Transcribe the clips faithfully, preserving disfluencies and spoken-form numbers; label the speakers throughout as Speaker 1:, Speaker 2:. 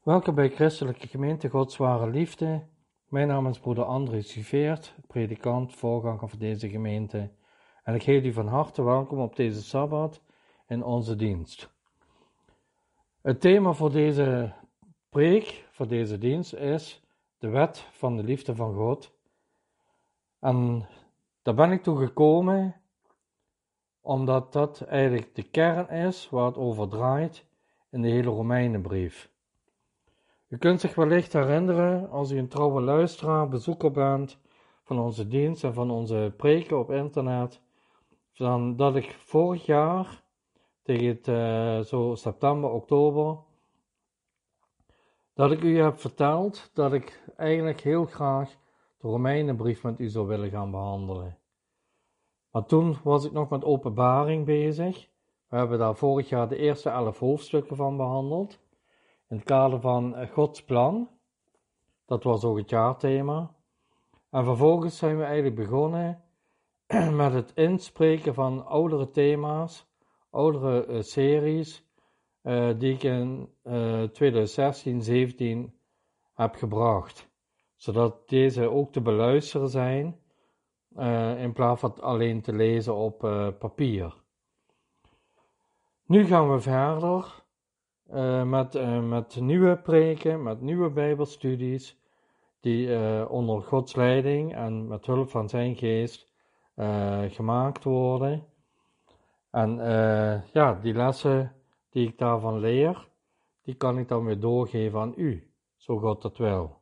Speaker 1: Welkom bij Christelijke Gemeente Gods Ware Liefde. Mijn naam is broeder André Suveert, predikant, voorganger van deze gemeente. En ik heet u van harte welkom op deze Sabbat in onze dienst. Het thema voor deze preek, voor deze dienst, is de wet van de liefde van God. En daar ben ik toe gekomen omdat dat eigenlijk de kern is waar het over draait in de hele Romeinenbrief. U kunt zich wellicht herinneren, als u een trouwe luisteraar, bezoeker bent van onze dienst en van onze preken op internet, dan dat ik vorig jaar, tegen het uh, zo september, oktober, dat ik u heb verteld dat ik eigenlijk heel graag de Romeinenbrief met u zou willen gaan behandelen. Maar toen was ik nog met Openbaring bezig. We hebben daar vorig jaar de eerste elf hoofdstukken van behandeld. In het kader van Gods plan. Dat was ook het jaarthema. En vervolgens zijn we eigenlijk begonnen met het inspreken van oudere thema's, oudere uh, series, uh, die ik in uh, twintig zestien zeventien heb gebracht. Zodat deze ook te beluisteren zijn, uh, in plaats van alleen te lezen op uh, papier. Nu gaan we verder. Uh, met, uh, met nieuwe preken, met nieuwe bijbelstudies, die uh, onder Gods leiding en met hulp van zijn geest uh, gemaakt worden. En uh, ja, die lessen die ik daarvan leer, die kan ik dan weer doorgeven aan u, zo God dat wil.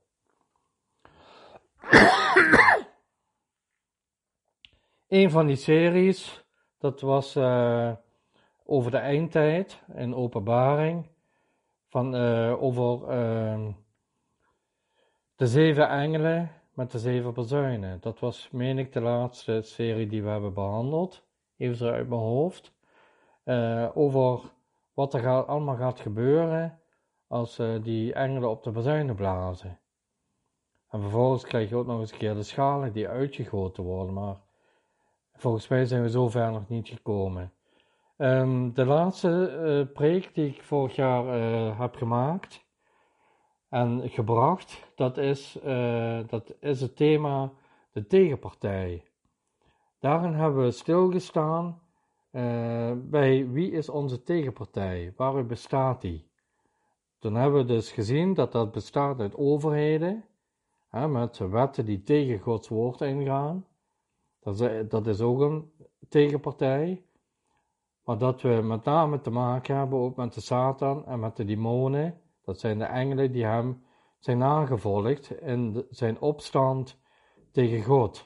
Speaker 1: Een van die series, dat was uh, over de eindtijd in Openbaring. Van, uh, over uh, de zeven engelen met de zeven bazuinen. Dat was, meen ik, de laatste serie die we hebben behandeld. Even zo uit mijn hoofd. Uh, over wat er gaat, allemaal gaat gebeuren als uh, die engelen op de bazuinen blazen. En vervolgens krijg je ook nog eens een keer de schalen die uitgegoten worden. Maar volgens mij zijn we zover nog niet gekomen. Um, de laatste uh, preek die ik vorig jaar uh, heb gemaakt en gebracht, dat is, uh, dat is het thema de tegenpartij. Daarin hebben we stilgestaan uh, bij wie is onze tegenpartij, waaruit bestaat die. Toen hebben we dus gezien dat dat bestaat uit overheden, hè, met wetten die tegen Gods woord ingaan. Dat is, dat is ook een tegenpartij. Maar dat we met name te maken hebben ook met de Satan en met de demonen. Dat zijn de engelen die hem zijn aangevolgd in de, zijn opstand tegen God.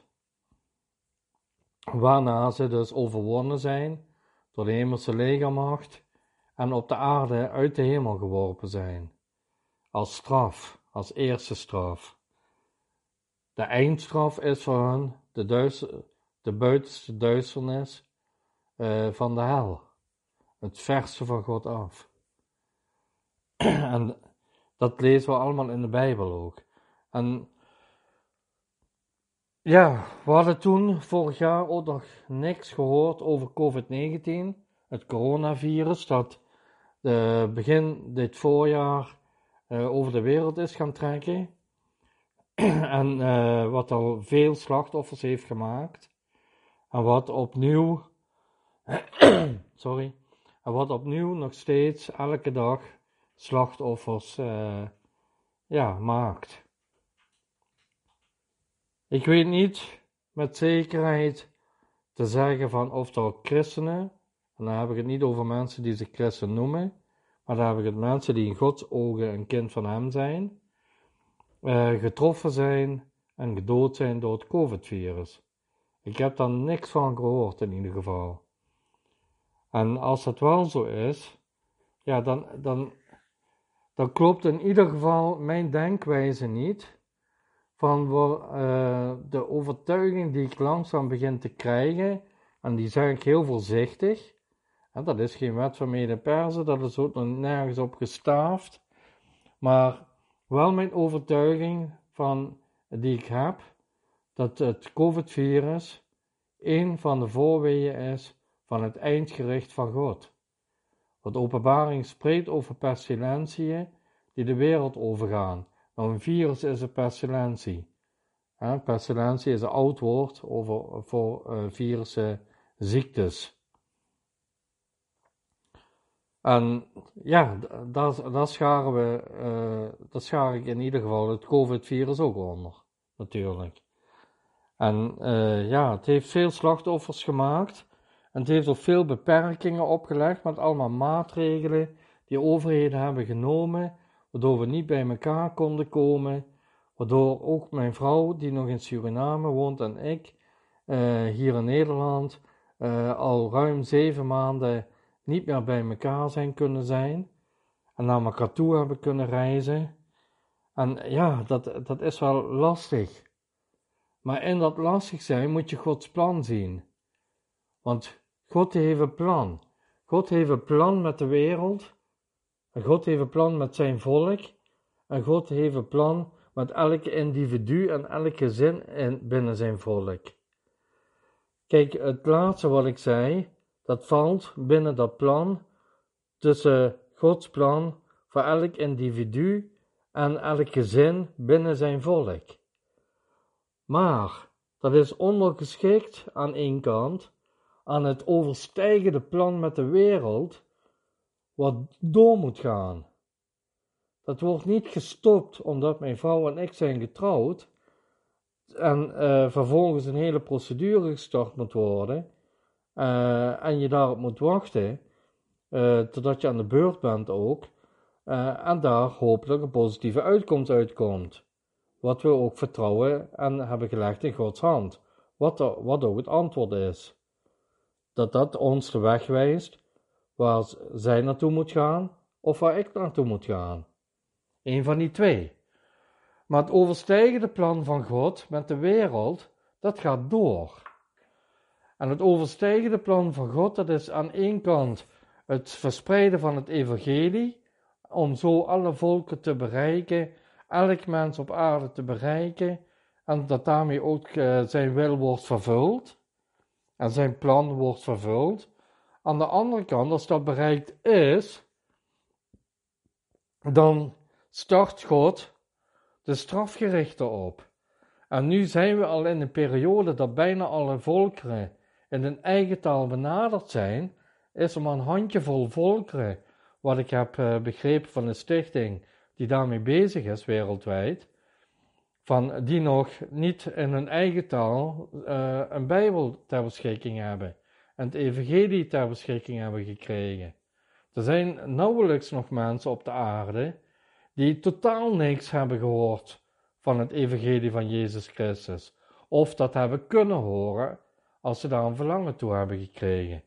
Speaker 1: Waarna ze dus overwonnen zijn door de hemelse legermacht en op de aarde uit de hemel geworpen zijn. Als straf, als eerste straf. De eindstraf is voor hen de, duister, de buitenste duisternis uh, van de hel. Het verste van God af. En dat lezen we allemaal in de Bijbel ook. En ja, we hadden toen vorig jaar ook nog niks gehoord over covid negentien, het coronavirus, dat uh, begin dit voorjaar uh, over de wereld is gaan trekken. En uh, wat al veel slachtoffers heeft gemaakt. En wat opnieuw, sorry, en wat opnieuw nog steeds elke dag slachtoffers uh, ja, maakt. Ik weet niet met zekerheid te zeggen van of er christenen, en dan heb ik het niet over mensen die zich christen noemen, maar dan heb ik het mensen die in Gods ogen een kind van hem zijn, uh, getroffen zijn en gedood zijn door het COVID-virus. Ik heb daar niks van gehoord in ieder geval. En als dat wel zo is, ja, dan, dan, dan klopt in ieder geval mijn denkwijze niet van uh, de overtuiging die ik langzaam begin te krijgen, en die zeg ik heel voorzichtig, en dat is geen wet van mede persen, dat is ook nog nergens op gestaafd, maar wel mijn overtuiging van, die ik heb, dat het COVID-virus een van de voorweeën is van het eindgericht van God. Wat Openbaring spreekt over pestilentiën, die de wereld overgaan. Nou, een virus is een pestilentie. Hè? Pestilentie is een oud woord over, voor uh, virussen, ziektes. En ja, daar, daar scharen we, uh, daar schaar ik in ieder geval het COVID-virus ook onder, natuurlijk. En uh, ja, het heeft veel slachtoffers gemaakt. En het heeft ook veel beperkingen opgelegd met allemaal maatregelen die overheden hebben genomen, waardoor we niet bij elkaar konden komen, waardoor ook mijn vrouw, die nog in Suriname woont, en ik, uh, hier in Nederland, uh, al ruim zeven maanden niet meer bij elkaar zijn kunnen zijn en naar elkaar toe hebben kunnen reizen. En ja, dat, dat is wel lastig. Maar in dat lastig zijn moet je Gods plan zien. Want God heeft een plan. God heeft een plan met de wereld. En God heeft een plan met zijn volk. En God heeft een plan met elke individu en elk gezin in, binnen zijn volk. Kijk, het laatste wat ik zei, dat valt binnen dat plan tussen Gods plan voor elk individu en elk gezin binnen zijn volk. Maar dat is ondergeschikt aan één kant aan het overstijgende plan met de wereld, wat door moet gaan. Dat wordt niet gestopt omdat mijn vrouw en ik zijn getrouwd en uh, vervolgens een hele procedure gestart moet worden uh, en je daarop moet wachten uh, totdat je aan de beurt bent ook uh, en daar hopelijk een positieve uitkomst uitkomt. Wat we ook vertrouwen en hebben gelegd in Gods hand. Wat, er, wat ook het antwoord is. Dat dat ons de weg wijst waar zij naartoe moet gaan of waar ik naartoe moet gaan. Eén van die twee. Maar het overstijgende plan van God met de wereld, dat gaat door. En het overstijgende plan van God, dat is aan één kant het verspreiden van het evangelie, om zo alle volken te bereiken, elk mens op aarde te bereiken, en dat daarmee ook uh, zijn wil wordt vervuld, en zijn plan wordt vervuld. Aan de andere kant, als dat bereikt is, dan start God de strafgerichten op. En nu zijn we al in een periode dat bijna alle volkeren in hun eigen taal benaderd zijn, is er maar een handjevol volkeren, wat ik heb uh, begrepen van een stichting die daarmee bezig is wereldwijd, van die nog niet in hun eigen taal uh, een Bijbel ter beschikking hebben en het evangelie ter beschikking hebben gekregen. Er zijn nauwelijks nog mensen op de aarde die totaal niks hebben gehoord van het evangelie van Jezus Christus, of dat hebben kunnen horen als ze daar een verlangen toe hebben gekregen.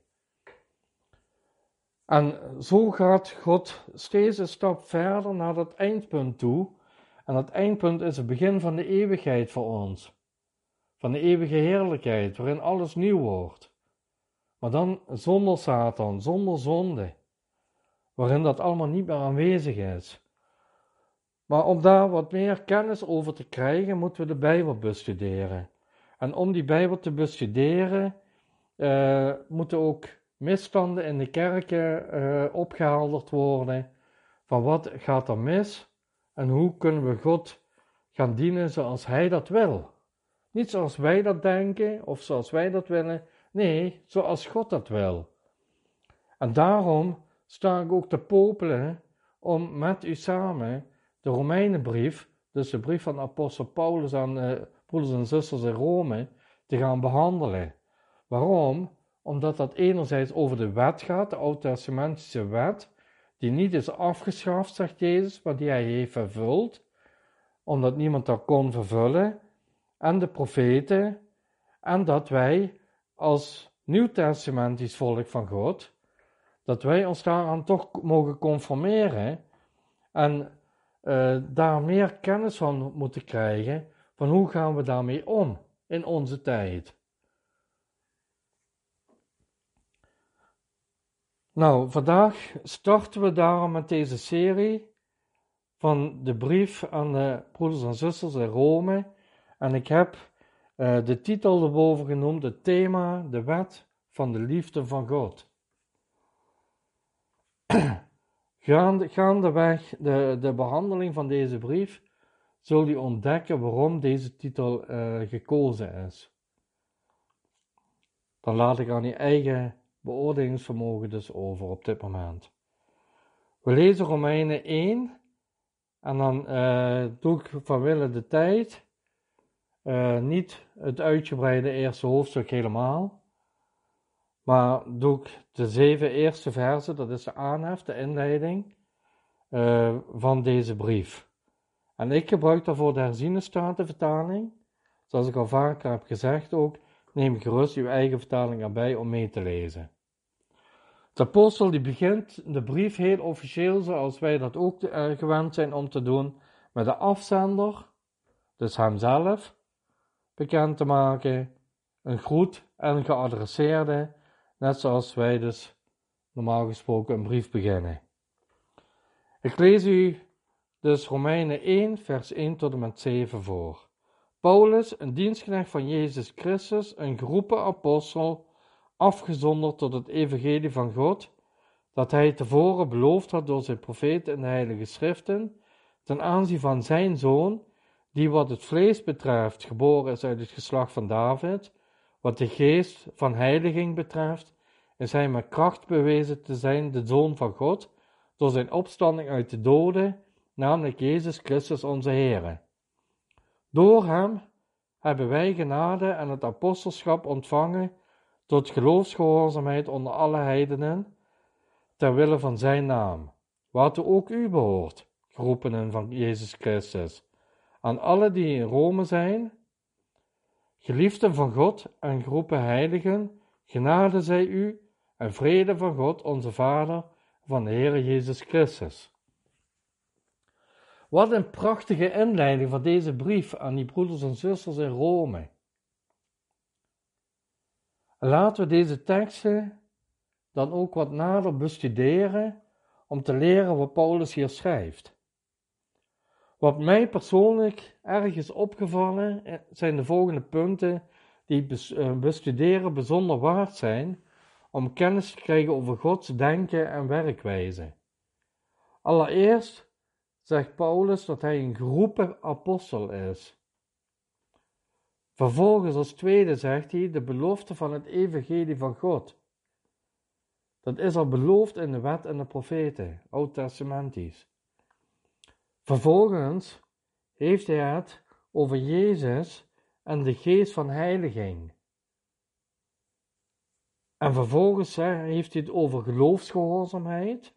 Speaker 1: En zo gaat God steeds een stap verder naar dat eindpunt toe. En dat eindpunt is het begin van de eeuwigheid voor ons. Van de eeuwige heerlijkheid, waarin alles nieuw wordt. Maar dan zonder Satan, zonder zonde. Waarin dat allemaal niet meer aanwezig is. Maar om daar wat meer kennis over te krijgen, moeten we de Bijbel bestuderen. En om die Bijbel te bestuderen, uh, moeten ook misstanden in de kerken uh, opgehelderd worden. Van wat gaat er mis en hoe kunnen we God gaan dienen zoals Hij dat wil. Niet zoals wij dat denken of zoals wij dat willen, nee, zoals God dat wil. En daarom sta ik ook te popelen om met u samen de Romeinenbrief, dus de brief van apostel Paulus aan uh, broeders en zusters in Rome, te gaan behandelen. Waarom? Omdat dat enerzijds over de wet gaat, de oud-testamentische wet, die niet is afgeschaft, zegt Jezus, maar die hij heeft vervuld, omdat niemand dat kon vervullen, en de profeten, en dat wij als nieuwtestamentisch volk van God, dat wij ons daaraan toch mogen conformeren en uh, daar meer kennis van moeten krijgen, van hoe gaan we daarmee om in onze tijd. Nou, vandaag starten we daarom met deze serie van de brief aan de broeders en zusters in Rome. En ik heb uh, de titel erboven genoemd, het thema, de wet van de liefde van God. Gaande, gaandeweg de, de behandeling van deze brief zul je ontdekken waarom deze titel uh, gekozen is. Dan laat ik aan je eigen beoordelingsvermogen dus over op dit moment. We lezen Romeinen één en dan uh, doe ik vanwille de tijd uh, niet het uitgebreide eerste hoofdstuk helemaal, maar doe ik de zeven eerste versen, dat is de aanhef, de inleiding uh, van deze brief. En ik gebruik daarvoor de herziene statenvertaling. Zoals ik al vaker heb gezegd ook, neem gerust uw eigen vertaling erbij om mee te lezen. De apostel die begint de brief heel officieel, zoals wij dat ook uh, gewend zijn om te doen, met de afzender, dus hemzelf, bekend te maken, een groet en een geadresseerde, net zoals wij dus normaal gesproken een brief beginnen. Ik lees u dus Romeinen één, vers één tot en met zeven voor. Paulus, een dienstknecht van Jezus Christus, een geroepen apostel, afgezonderd tot het evangelie van God, dat hij tevoren beloofd had door zijn profeten in de heilige schriften, ten aanzien van zijn zoon, die wat het vlees betreft geboren is uit het geslacht van David, wat de geest van heiliging betreft, is hij met kracht bewezen te zijn de zoon van God, door zijn opstanding uit de doden, namelijk Jezus Christus onze Heere. Door hem hebben wij genade en het apostelschap ontvangen tot geloofsgehoorzaamheid onder alle heidenen, ter wille van zijn naam, waartoe ook u behoort, geroepenen van Jezus Christus, aan alle die in Rome zijn, geliefden van God en geroepen heiligen, genade zij u en vrede van God onze Vader, van de Heere Jezus Christus. Wat een prachtige inleiding van deze brief aan die broeders en zusters in Rome. Laten we deze teksten dan ook wat nader bestuderen om te leren wat Paulus hier schrijft. Wat mij persoonlijk erg is opgevallen zijn de volgende punten die bestuderen bijzonder waard zijn om kennis te krijgen over Gods denken en werkwijze. Allereerst zegt Paulus dat hij een geroepen apostel is. Vervolgens als tweede zegt hij de belofte van het evangelie van God. Dat is al beloofd in de wet en de profeten, oud-testamentisch. Vervolgens heeft hij het over Jezus en de geest van heiliging. En vervolgens heeft hij het over geloofsgehoorzaamheid.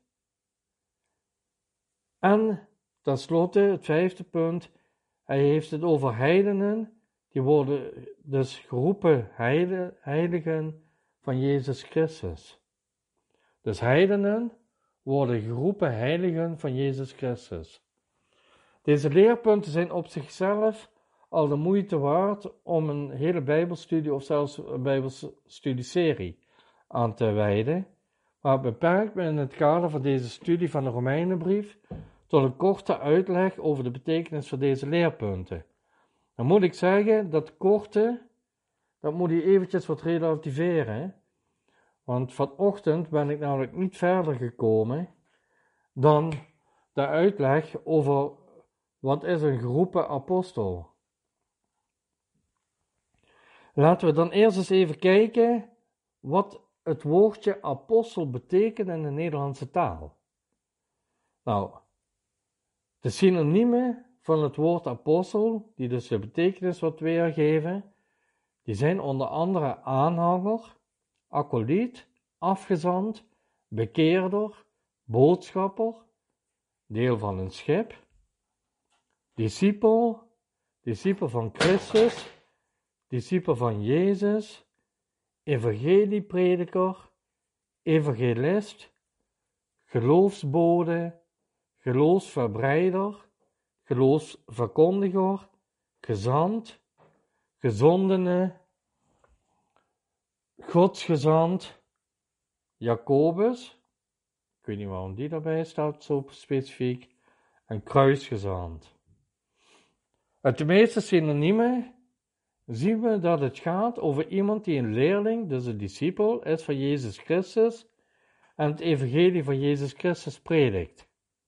Speaker 1: En tenslotte, het vijfde punt, hij heeft het over heidenen, die worden dus geroepen heiligen van Jezus Christus. Dus heidenen worden geroepen heiligen van Jezus Christus. Deze leerpunten zijn op zichzelf al de moeite waard om een hele bijbelstudie of zelfs een bijbelstudieserie aan te wijden, maar het beperkt me in het kader van deze studie van de Romeinenbrief tot een korte uitleg over de betekenis van deze leerpunten. Dan moet ik zeggen, dat korte, dat moet je eventjes wat relativeren, want vanochtend ben ik namelijk niet verder gekomen dan de uitleg over wat is een geroepen apostel. Laten we dan eerst eens even kijken wat het woordje apostel betekent in de Nederlandse taal. Nou, de synoniemen van het woord apostel, die dus de betekenis wat weergeven, die zijn onder andere aanhanger, acolyt, afgezant, bekeerder, boodschapper, deel van een schip, discipel, discipel van Christus, discipel van Jezus, evangelieprediker, evangelist, geloofsbode, geloofsverbreider, geloofsverkondiger, gezant, gezondene, godsgezant, Jacobus, ik weet niet waarom die daarbij staat zo specifiek, en kruisgezant. Uit de meeste synoniemen zien we dat het gaat over iemand die een leerling, dus een discipel, is van Jezus Christus en het evangelie van Jezus Christus predikt.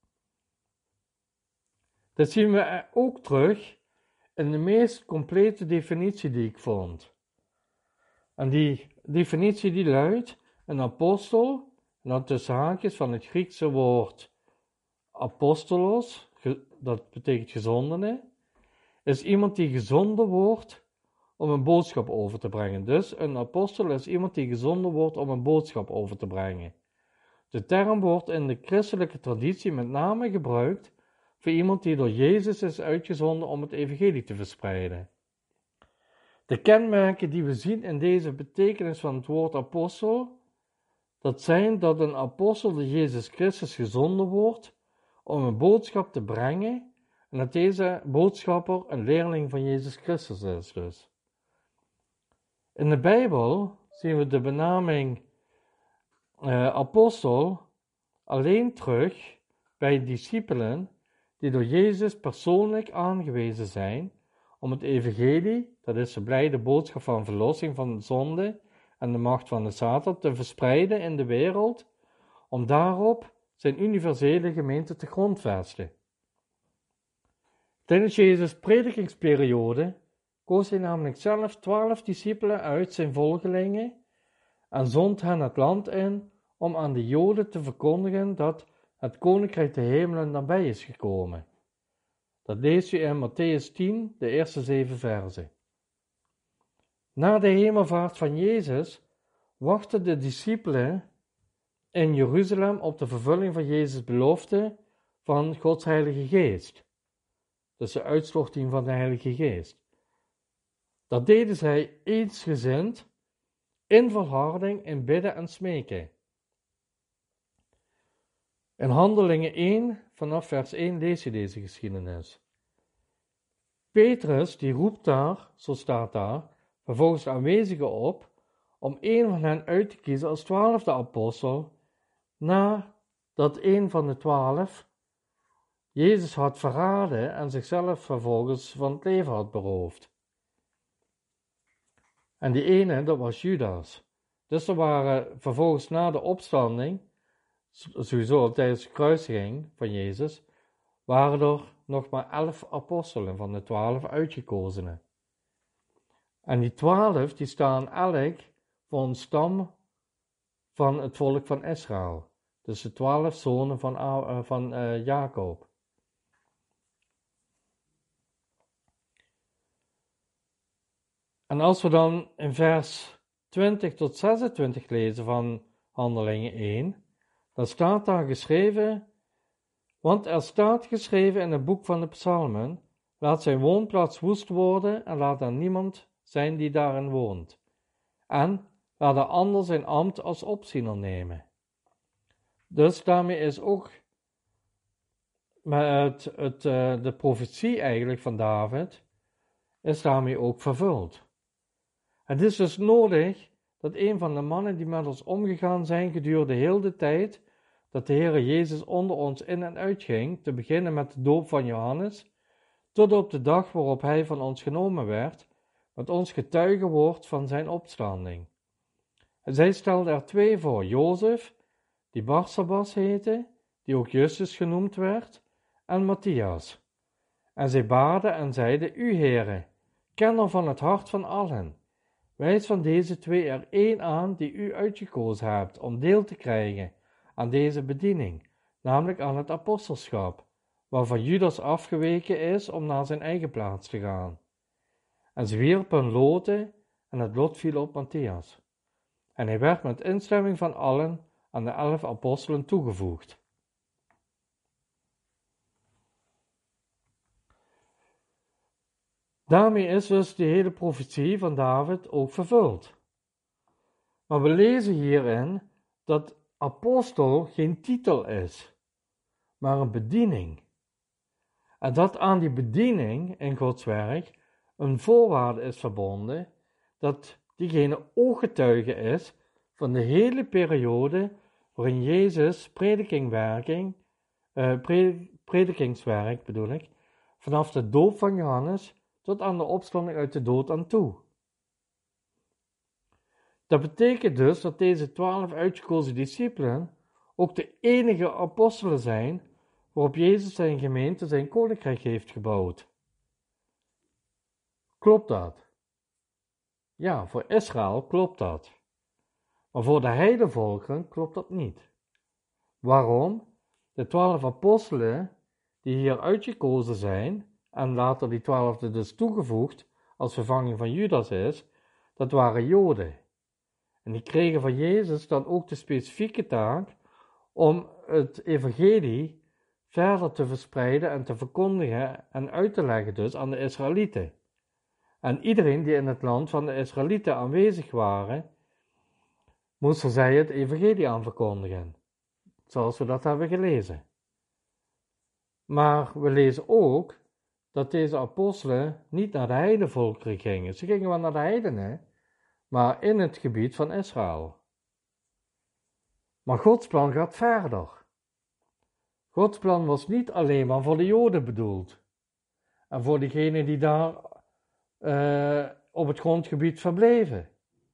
Speaker 1: Dat zien we ook terug in de meest complete definitie die ik vond. En die definitie die luidt, een apostel, en dat tussen haakjes van het Griekse woord apostolos, dat betekent gezondene, is iemand die gezonden wordt om een boodschap over te brengen. Dus een apostel is iemand die gezonden wordt om een boodschap over te brengen. De term wordt in de christelijke traditie met name gebruikt voor iemand die door Jezus is uitgezonden om het evangelie te verspreiden. De kenmerken die we zien in deze betekenis van het woord apostel, dat zijn dat een apostel door Jezus Christus gezonden wordt om een boodschap te brengen en dat deze boodschapper een leerling van Jezus Christus is dus. In de Bijbel zien we de benaming uh, apostel alleen terug bij discipelen die door Jezus persoonlijk aangewezen zijn om het evangelie, dat is de blijde boodschap van verlossing van de zonde en de macht van de Satan, te verspreiden in de wereld, om daarop zijn universele gemeente te grondvesten. Tijdens Jezus' predikingsperiode koos hij namelijk zelf twaalf discipelen uit zijn volgelingen en zond hen het land in om aan de Joden te verkondigen dat het koninkrijk der hemelen nabij is gekomen. Dat leest u in Mattheüs tien, de eerste zeven verzen. Na de hemelvaart van Jezus wachten de discipelen in Jeruzalem op de vervulling van Jezus' belofte van Gods Heilige Geest. Dus de uitstorting van de Heilige Geest. Dat deden zij eensgezind, in volharding, in bidden en smeken. In Handelingen één, vanaf vers één, lees je deze geschiedenis. Petrus, die roept daar, zo staat daar, vervolgens de aanwezigen op, om een van hen uit te kiezen als twaalfde apostel, nadat een van de twaalf Jezus had verraden en zichzelf vervolgens van het leven had beroofd. En die ene, dat was Judas. Dus er waren vervolgens na de opstanding, sowieso tijdens de kruisiging van Jezus, waren er nog maar elf apostelen van de twaalf uitgekozenen. En die twaalf, die staan elk voor een stam van het volk van Israël. Dus de twaalf zonen van, uh, van uh, Jacob. En als we dan in vers twintig tot zesentwintig lezen van Handelingen één, dan staat daar geschreven, want er staat geschreven in het boek van de psalmen, laat zijn woonplaats woest worden en laat er niemand zijn die daarin woont. En laat de ander zijn ambt als opziener nemen. Dus daarmee is ook met het, het, de profetie eigenlijk van David, is daarmee ook vervuld. Het is dus nodig dat een van de mannen die met ons omgegaan zijn gedurende heel de tijd, dat de Heere Jezus onder ons in en uitging, te beginnen met de doop van Johannes, tot op de dag waarop hij van ons genomen werd, met ons getuige wordt van zijn opstanding. En zij stelde er twee voor, Jozef, die Barsabas heette, die ook Justus genoemd werd, en Matthias. En zij baden en zeiden, U Heere, kenner van het hart van allen, wijs van deze twee er één aan die u uitgekozen hebt om deel te krijgen aan deze bediening, namelijk aan het apostelschap, waarvan Judas afgeweken is om naar zijn eigen plaats te gaan. En ze wierpen loten en het lot viel op Matthias. En hij werd met instemming van allen aan de elf apostelen toegevoegd. Daarmee is dus de hele profetie van David ook vervuld. Maar we lezen hierin dat apostel geen titel is, maar een bediening. En dat aan die bediening in Gods werk een voorwaarde is verbonden, dat diegene ooggetuige is van de hele periode waarin Jezus predikingwerking, uh, predikingswerk bedoel ik, vanaf de doop van Johannes tot aan de opstanding uit de dood aan toe. Dat betekent dus dat deze twaalf uitgekozen discipelen ook de enige apostelen zijn waarop Jezus zijn gemeente, zijn koninkrijk heeft gebouwd. Klopt dat? Ja, voor Israël klopt dat. Maar voor de heidenvolkeren klopt dat niet. Waarom? De twaalf apostelen die hier uitgekozen zijn, en later die twaalfde dus toegevoegd als vervanging van Judas is, dat waren Joden. En die kregen van Jezus dan ook de specifieke taak om het evangelie verder te verspreiden en te verkondigen en uit te leggen dus aan de Israëlieten. En iedereen die in het land van de Israëlieten aanwezig waren, moesten zij het evangelie aan verkondigen, zoals we dat hebben gelezen. Maar we lezen ook dat deze apostelen niet naar de heidenvolkeren gingen. Ze gingen wel naar de heidenen, maar in het gebied van Israël. Maar Gods plan gaat verder. Gods plan was niet alleen maar voor de Joden bedoeld. En voor diegenen die daar uh, op het grondgebied verbleven.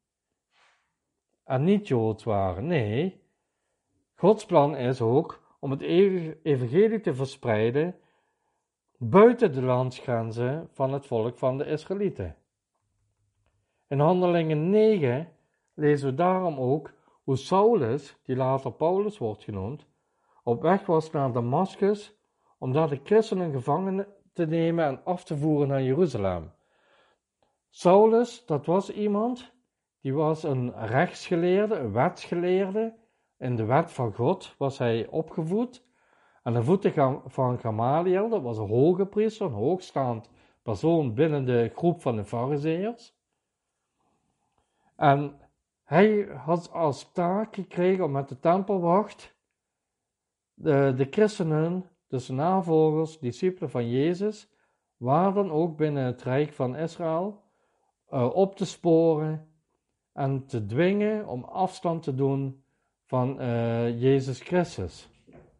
Speaker 1: En niet Joods waren. Nee, Gods plan is ook om het evangelie te verspreiden buiten de landsgrenzen van het volk van de Israëlieten. In Handelingen negen lezen we daarom ook hoe Saulus, die later Paulus wordt genoemd, op weg was naar Damascus om daar de christenen gevangen te nemen en af te voeren naar Jeruzalem. Saulus, dat was iemand, die was een rechtsgeleerde, een wetsgeleerde. In de wet van God was hij opgevoed. Aan de voeten van Gamaliel, dat was een hoge priester, een hoogstaand persoon binnen de groep van de Farizeeërs. En hij had als taak gekregen om met de tempelwacht de, de christenen, dus de navolgers, discipelen van Jezus, waar dan ook binnen het rijk van Israël, uh, op te sporen en te dwingen om afstand te doen van uh, Jezus Christus.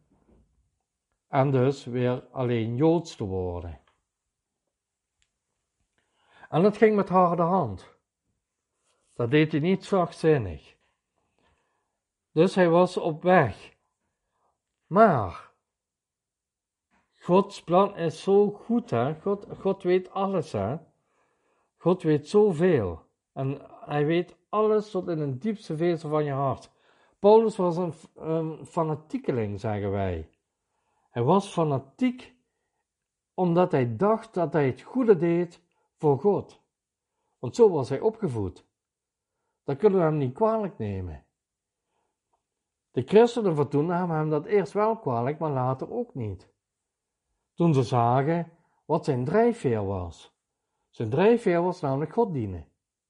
Speaker 1: En dus weer alleen Joods te worden. En dat ging met harde hand. Dat deed hij niet zachtzinnig. Dus hij was op weg. Maar Gods plan is zo goed, hè? God, God weet alles, hè? God weet zoveel. En hij weet alles tot in het diepste vezel van je hart. Paulus was een, een fanatiekeling, zeggen wij. Hij was fanatiek omdat hij dacht dat hij het goede deed voor God. Want zo was hij opgevoed. Dat kunnen we hem niet kwalijk nemen. De christenen van toen namen hem dat eerst wel kwalijk, maar later ook niet. Toen ze zagen wat zijn drijfveer was. Zijn drijfveer was namelijk God dienen.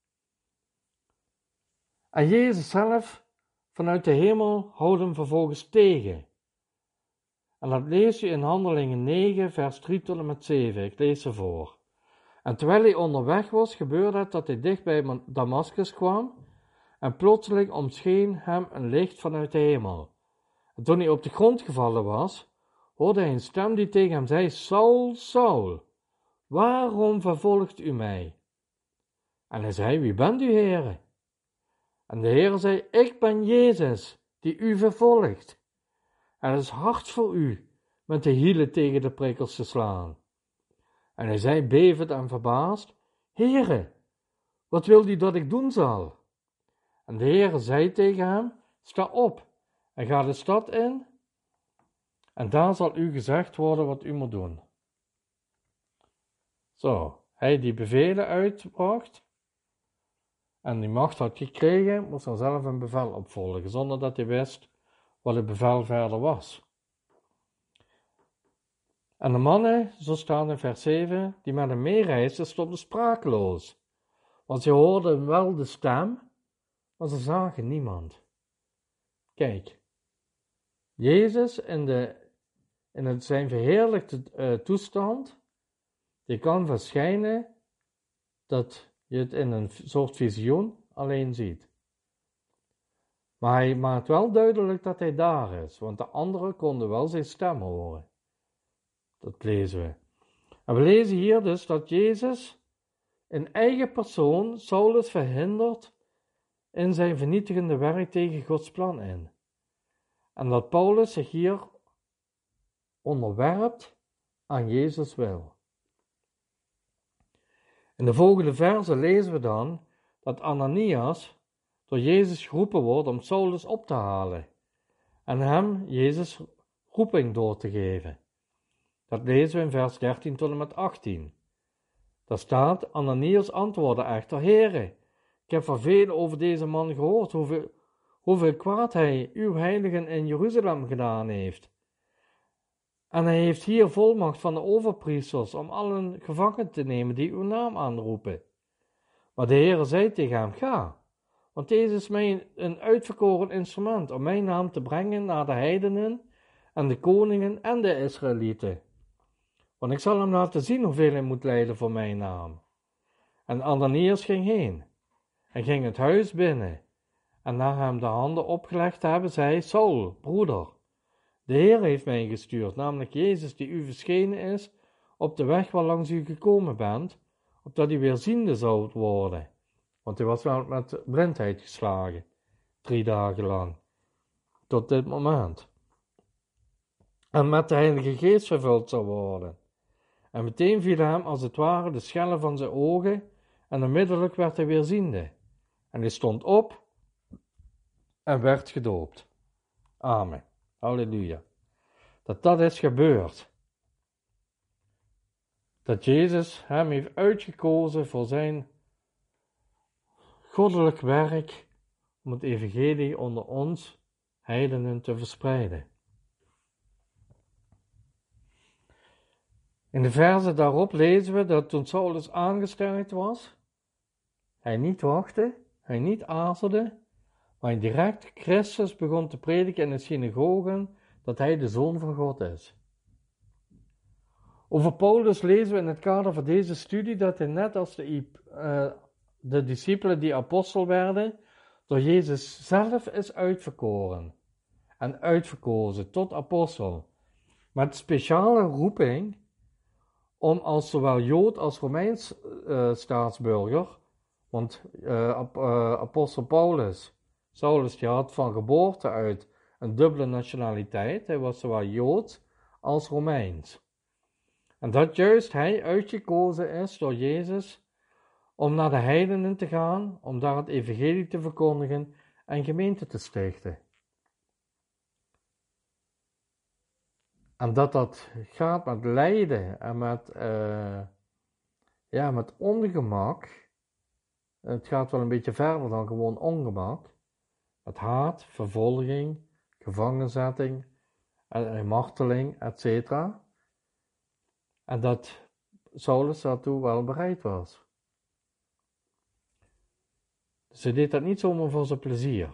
Speaker 1: En Jezus zelf vanuit de hemel houdt hem vervolgens tegen. En dat lees je in Handelingen negen, vers drie tot en met zeven. Ik lees ze voor. En terwijl hij onderweg was, gebeurde het dat hij dicht bij Damascus kwam. En plotseling omscheen hem een licht vanuit de hemel. En toen hij op de grond gevallen was, hoorde hij een stem die tegen hem zei: Saul, Saul, waarom vervolgt u mij? En hij zei: Wie bent u, Heere? En de Heere zei: Ik ben Jezus, die u vervolgt. En het is hard voor u met de hielen tegen de prikkels te slaan. En hij zei, bevend en verbaasd: Heere, wat wil u dat ik doen zal? En de Heere zei tegen hem: Sta op en ga de stad in, en daar zal u gezegd worden wat u moet doen. Zo, hij die bevelen uitbracht en die macht had gekregen, moest dan zelf een bevel opvolgen, zonder dat hij wist wat het bevel verder was. En de mannen, zo staat in vers zeven, die met hem meereisden, stonden sprakeloos, want ze hoorden wel de stem, maar ze zagen niemand. Kijk, Jezus in, de, in het zijn verheerlijkte uh, toestand, die kan verschijnen dat je het in een soort visioen alleen ziet. Maar hij maakt wel duidelijk dat hij daar is, want de anderen konden wel zijn stem horen. Dat lezen we. En we lezen hier dus dat Jezus in eigen persoon Saulus verhindert in zijn vernietigende werk tegen Gods plan in. En dat Paulus zich hier onderwerpt aan Jezus wil. In de volgende verse lezen we dan dat Ananias door Jezus geroepen wordt om Saulus op te halen en hem Jezus roeping door te geven. Dat lezen we in vers dertien tot en met achttien. Daar staat: Ananias antwoordde echter: Heere, ik heb van velen over deze man gehoord, hoeveel, hoeveel kwaad hij uw heiligen in Jeruzalem gedaan heeft. En hij heeft hier volmacht van de overpriesters om allen gevangen te nemen die uw naam aanroepen. Maar de Heere zei tegen hem: Ga, want deze is mij een uitverkoren instrument om mijn naam te brengen naar de heidenen en de koningen en de Israëlieten. Want ik zal hem laten zien hoeveel hij moet lijden voor mijn naam. En Ananias ging heen en ging het huis binnen. En na hem de handen opgelegd te hebben, zei: Saul, broeder, de Heer heeft mij gestuurd, namelijk Jezus die u verschenen is op de weg waarlangs u gekomen bent, opdat u weer ziende zou worden. Want hij was wel met blindheid geslagen, drie dagen lang, tot dit moment. En met de Heilige Geest vervuld zou worden. En meteen viel hem als het ware de schellen van zijn ogen, en onmiddellijk werd hij weer ziende. En hij stond op en werd gedoopt. Amen. Halleluja. Dat dat is gebeurd. Dat Jezus hem heeft uitgekozen voor zijn goddelijk werk om het evangelie onder ons heidenen te verspreiden. In de verse daarop lezen we dat toen Saulus aangesteld was, hij niet wachtte, hij niet aarzelde, maar hij direct Christus begon te prediken in de synagogen, dat hij de Zoon van God is. Over Paulus lezen we in het kader van deze studie dat hij net als de, uh, de discipelen die apostel werden, door Jezus zelf is uitverkoren en uitverkozen tot apostel, met speciale roeping om als zowel Jood als Romeins uh, staatsburger, want uh, ap, uh, apostel Paulus, Saulus, die had van geboorte uit een dubbele nationaliteit, hij was zowel Joods als Romeins. En dat juist hij uitgekozen is door Jezus om naar de heidenen te gaan, om daar het evangelie te verkondigen en gemeente te stichten. En dat dat gaat met lijden en met, uh, ja, met ongemak. Het gaat wel een beetje verder dan gewoon ongemak. Met haat, vervolging, gevangenzetting, en marteling, et cetera. En dat Saulus daartoe wel bereid was. Dus hij deed dat niet zomaar voor zijn plezier.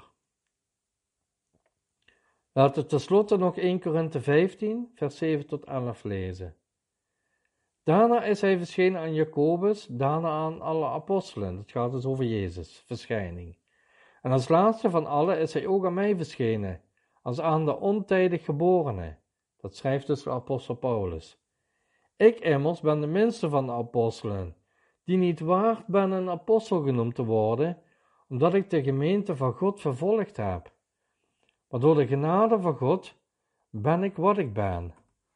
Speaker 1: Laten we tenslotte nog eerste Korinthe vijftien, vers zeven tot elf lezen. Daarna is hij verschenen aan Jacobus, daarna aan alle apostelen. Dat gaat dus over Jezus, verschijning. En als laatste van allen is hij ook aan mij verschenen, als aan de ontijdig geborene. Dat schrijft dus de apostel Paulus. Ik immers ben de minste van de apostelen, die niet waard ben een apostel genoemd te worden, omdat ik de gemeente van God vervolgd heb. Maar door de genade van God ben ik wat ik ben.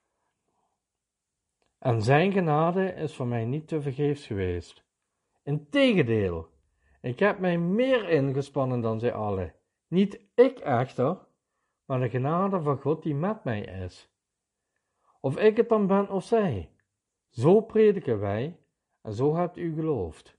Speaker 1: En zijn genade is voor mij niet tevergeefs geweest. Integendeel, ik heb mij meer ingespannen dan zij allen. Niet ik echter, maar de genade van God die met mij is. Of ik het dan ben of zij, zo prediken wij en zo hebt u geloofd.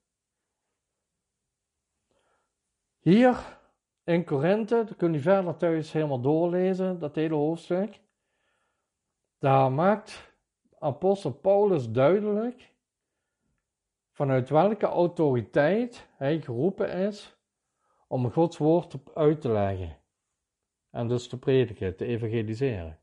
Speaker 1: Hier in Korinthe, dat kun je verder thuis helemaal doorlezen, dat hele hoofdstuk. Daar maakt apostel Paulus duidelijk vanuit welke autoriteit hij geroepen is om Gods woord uit te leggen. En dus te prediken, te evangeliseren.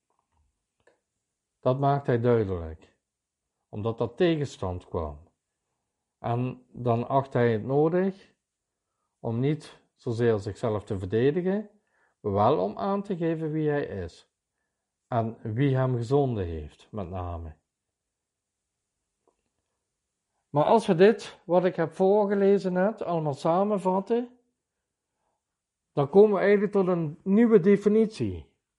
Speaker 1: Dat maakt hij duidelijk. Omdat er tegenstand kwam. En dan acht hij het nodig om niet zozeer zichzelf te verdedigen, maar wel om aan te geven wie hij is. En wie hem gezonden heeft, met name. Maar als we dit, wat ik heb voorgelezen net, allemaal samenvatten, dan komen we eigenlijk tot een nieuwe definitie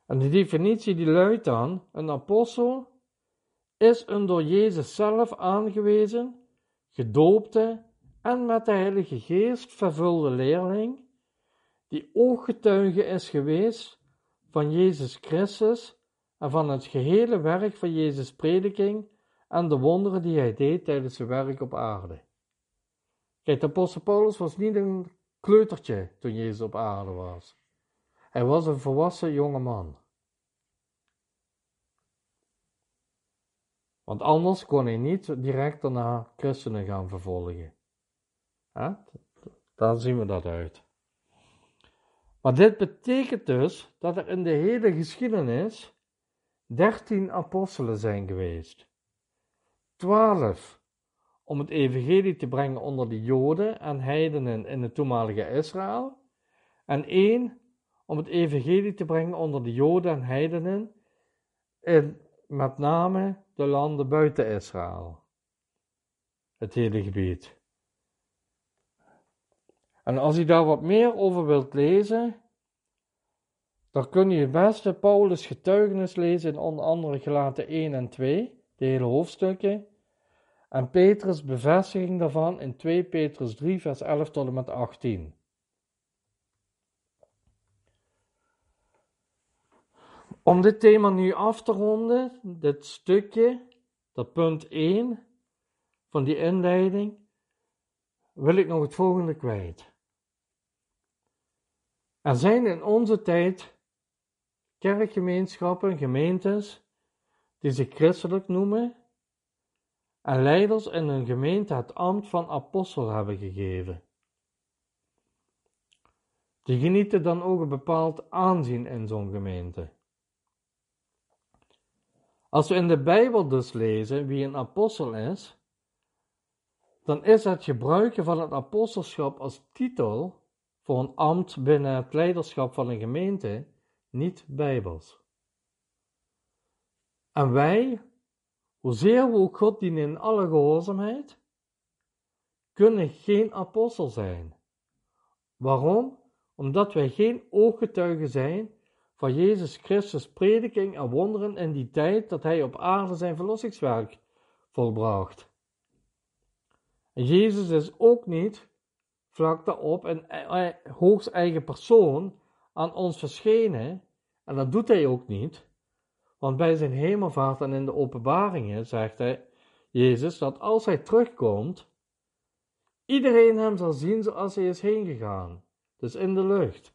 Speaker 1: En de definitie die luidt dan: een apostel is een door Jezus zelf aangewezen, gedoopte en met de Heilige Geest vervulde leerling, die ooggetuige is geweest van Jezus Christus en van het gehele werk van Jezus' prediking en de wonderen die hij deed tijdens zijn werk op aarde. Kijk, de apostel Paulus was niet een kleutertje toen Jezus op aarde was. Hij was een volwassen jonge man. Want anders kon hij niet direct daarna christenen gaan vervolgen. Ja? Daar zien we dat uit. Maar dit betekent dus dat er in de hele geschiedenis dertien apostelen zijn geweest. Twaalf om het evangelie te brengen onder de Joden en heidenen in het toenmalige Israël. En één om het evangelie te brengen onder de Joden en heidenen in met name de landen buiten Israël. Het hele gebied. En als je daar wat meer over wilt lezen, dan kun je het beste Paulus' getuigenis lezen in onder andere Galaten één en twee, de hele hoofdstukken, en Petrus' bevestiging daarvan in twee Petrus drie, vers elf tot en met achttien. Om dit thema nu af te ronden, dit stukje, dat punt één van die inleiding, wil ik nog het volgende kwijt. Er zijn in onze tijd kerkgemeenschappen, gemeentes, die zich christelijk noemen en leiders in hun gemeente het ambt van apostel hebben gegeven. Die genieten dan ook een bepaald aanzien in zo'n gemeente. Als we in de Bijbel dus lezen wie een apostel is, dan is het gebruiken van het apostelschap als titel voor een ambt binnen het leiderschap van een gemeente niet bijbels. En wij, hoezeer we ook God dienen in alle gehoorzaamheid, kunnen geen apostel zijn. Waarom? Omdat wij geen ooggetuigen zijn van Jezus Christus' prediking en wonderen in die tijd dat hij op aarde zijn verlossingswerk volbracht. En Jezus is ook niet vlak daarop in hoogst eigen persoon aan ons verschenen, en dat doet hij ook niet, want bij zijn hemelvaart en in de openbaringen zegt hij, Jezus, dat als hij terugkomt, iedereen hem zal zien zoals hij is heen gegaan, dus in de lucht.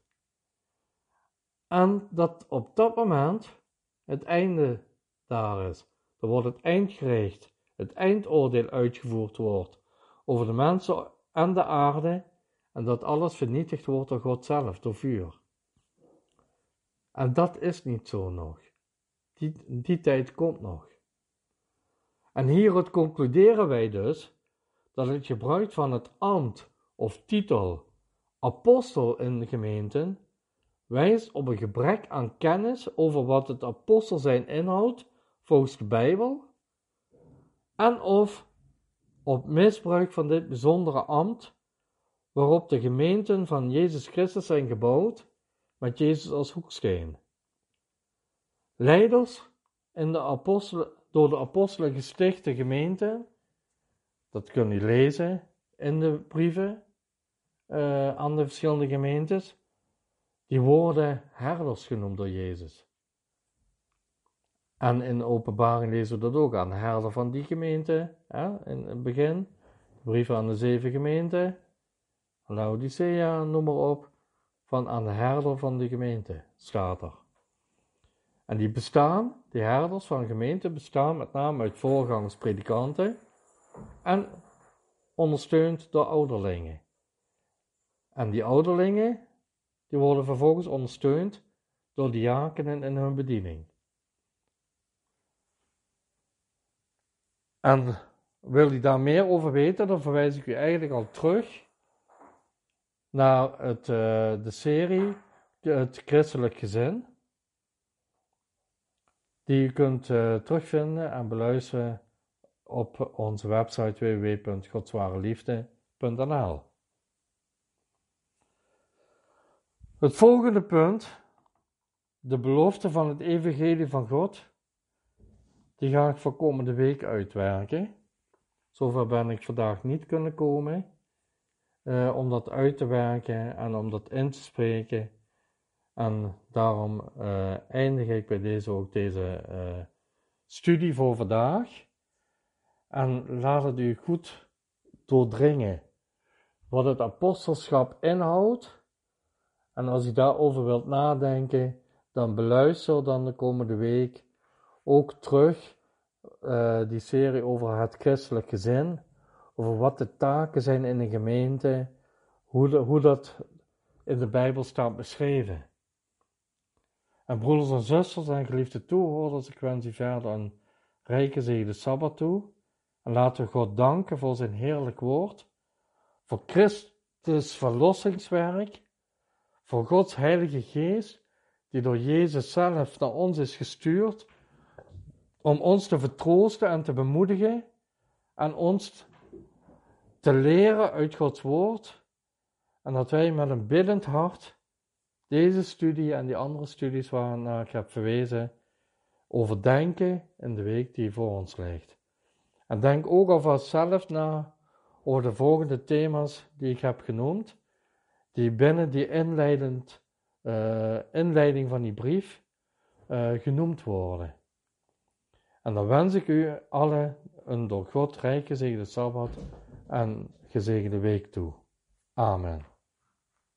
Speaker 1: En dat op dat moment het einde daar is. Er wordt het eindgericht, het eindoordeel uitgevoerd wordt over de mensen en de aarde, en dat alles vernietigd wordt door God zelf, door vuur. En dat is niet zo nog. Die, die tijd komt nog. En hieruit concluderen wij dus dat het gebruik van het ambt of titel apostel in de gemeenten wijst op een gebrek aan kennis over wat het apostel zijn inhoudt volgens de Bijbel en of op misbruik van dit bijzondere ambt waarop de gemeenten van Jezus Christus zijn gebouwd met Jezus als hoeksteen. Leiders in de apostelen, door de apostelen gestichte gemeenten, dat kun je lezen in de brieven uh, aan de verschillende gemeentes, die worden herders genoemd door Jezus. En in de openbaring lezen we dat ook aan, herder van die gemeente, hè, in het begin, brieven aan de zeven gemeenten, Laodicea, noem maar op, van aan de herder van de gemeente, staat er. En die bestaan, die herders van gemeenten bestaan met name uit voorgangers, predikanten en ondersteund door ouderlingen. En die ouderlingen, die worden vervolgens ondersteund door diakenen in hun bediening. En wil je daar meer over weten, dan verwijs ik u eigenlijk al terug naar het, uh, de serie Het Christelijk Gezin, die u kunt uh, terugvinden en beluisteren op onze website w w w punt godswareliefde punt n l. Het volgende punt de belofte van het evangelie van God, die ga ik voor komende week uitwerken. Zover ben ik vandaag niet kunnen komen, uh, om dat uit te werken en om dat in te spreken. En daarom uh, eindig ik bij deze ook deze uh, studie voor vandaag. En laat het u goed doordringen wat het apostelschap inhoudt. En als u daarover wilt nadenken, dan beluister dan de komende week ook terug uh, die serie over het christelijk gezin. Over wat de taken zijn in de gemeente, hoe, de, hoe dat in de Bijbel staat beschreven. En broeders en zusters en geliefde toehoorders, ik wens u verder een rijke zegen de Sabbat toe. En laten we God danken voor zijn heerlijk woord, voor Christus verlossingswerk, voor Gods heilige geest, die door Jezus zelf naar ons is gestuurd, om ons te vertroosten en te bemoedigen, en ons te leren uit Gods woord, en dat wij met een biddend hart deze studie en die andere studies waarnaar ik heb verwezen, overdenken in de week die voor ons ligt. En denk ook alvast zelf na over de volgende thema's die ik heb genoemd, die binnen die inleidend, uh, inleiding van die brief uh, genoemd worden. En dan wens ik u allen een door God rijk gezegende Sabbat en gezegende week toe. Amen.